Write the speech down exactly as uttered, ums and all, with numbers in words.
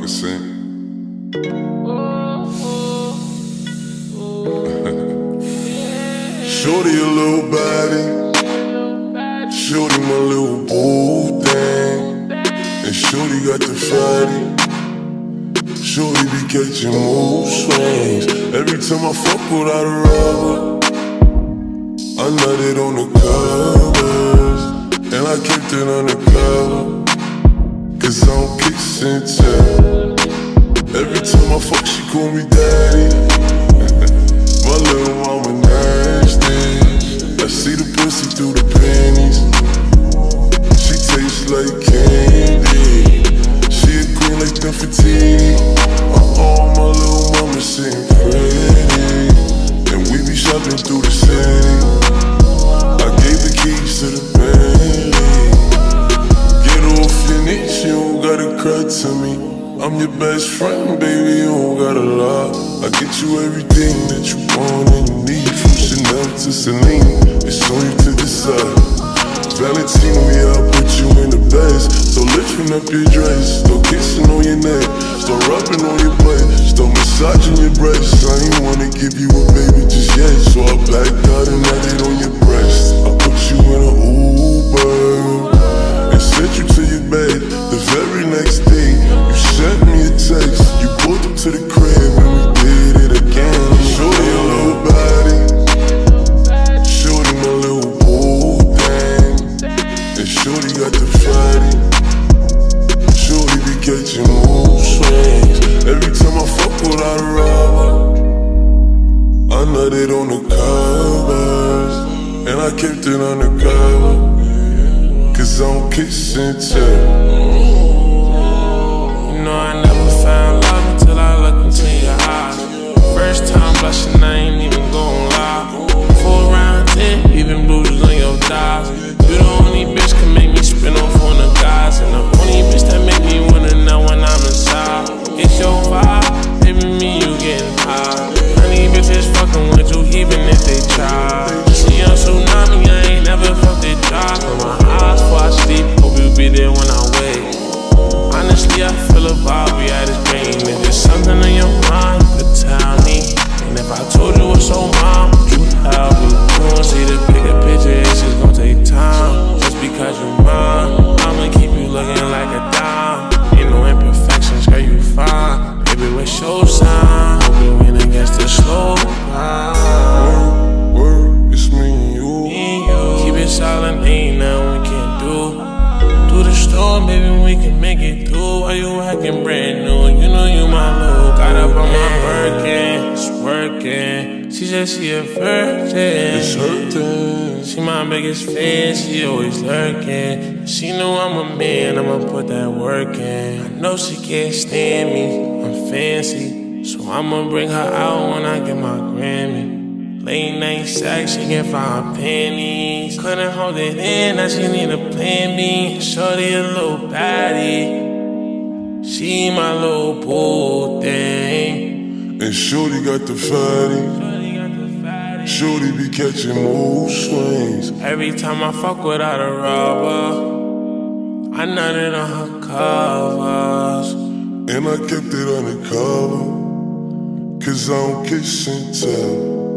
can sing. Shorty a little baddie, shorty my little boo thing, and shorty got the fatty. Shorty be catching mood swings. Every time I fuck without a rubber, I nutted on the covers, and I kept it undercover, cause I don't kiss and tell. Every time I fuck, she call me daddy. My little mama nasty. I see the pussy through the panties. She tastes like candy. She a queen like Nefertiti. Uh-oh, my little mama sitting pretty, and we be shopping through the city. I gave the keys to the Bentley. Get off your knees, you don't gotta cry to me. I'm your best friend, baby, you don't gotta lie. I get you everything that you want and you need, from Chanel to Celine. It's on you to decide. Valentino, yeah, I put you in the best. So lifting up your dress, start kissing on your neck, start rubbing on your butt, start massaging your breasts. I ain't wanna give you a baby just yet, so I backed out and I did on your breast. I put you in an Uber and sent you to your bed. The very next day, you sent me a text. You pulled up to the crib and we did it again. Shorty a little body, shorty my little boo thing, and shorty got the fatty. Shorty be catching mood swings. Every time I fuck without a rubber, I nutted on the covers, and I kept it undercover, cause I don't kiss and tell. You know I never found love until I looked into your eyes. First time blushing, I ain't even gon' lie. Four round ten, even bruises on your thighs. You the only bitch can make me spin off on the guys, and the only bitch that make me wanna know when I'm inside. It's your vibe, baby, me you getting high. Honey bitches fucking with you even if they try. See on tsunami, I ain't never felt it dry. From my eyes before I sleep, hope you be there when I wake. Honestly, I feel a vibe, we at this pain. If there's something on your mind, you could tell me. And if I told you what's on mine, would you help me? You won't see the bigger picture, it's just gonna take time. Just because you're mine, I'ma keep you looking like a dime. Ain't no imperfections, girl, you fine. Baby, what's your sign? Hope you win against the slow Word, word, it's me and you. me and you. Keep it silent, ain't nothing we can do. Through the storm, baby, we can make it through. Why you acting brand new? You know you my low. Got up on my Birkin, it's working. She said she a virgin. It's hurting. She my biggest fan, she always lurking. She know I'm a man, I'ma put that work in. I know she can't stand me, I'm fancy, so I'ma bring her out when I get my Grammy. Late night sex, she can find panties. Couldn't hold it in, now she need a plan B. Shorty a little baddie, she my little boo thing, and shorty got the fatty. Shorty be catching mood swings. Every time I fuck without a rubber, I nutted on her covers, and I kept it undercover, cause I don't kiss and tell.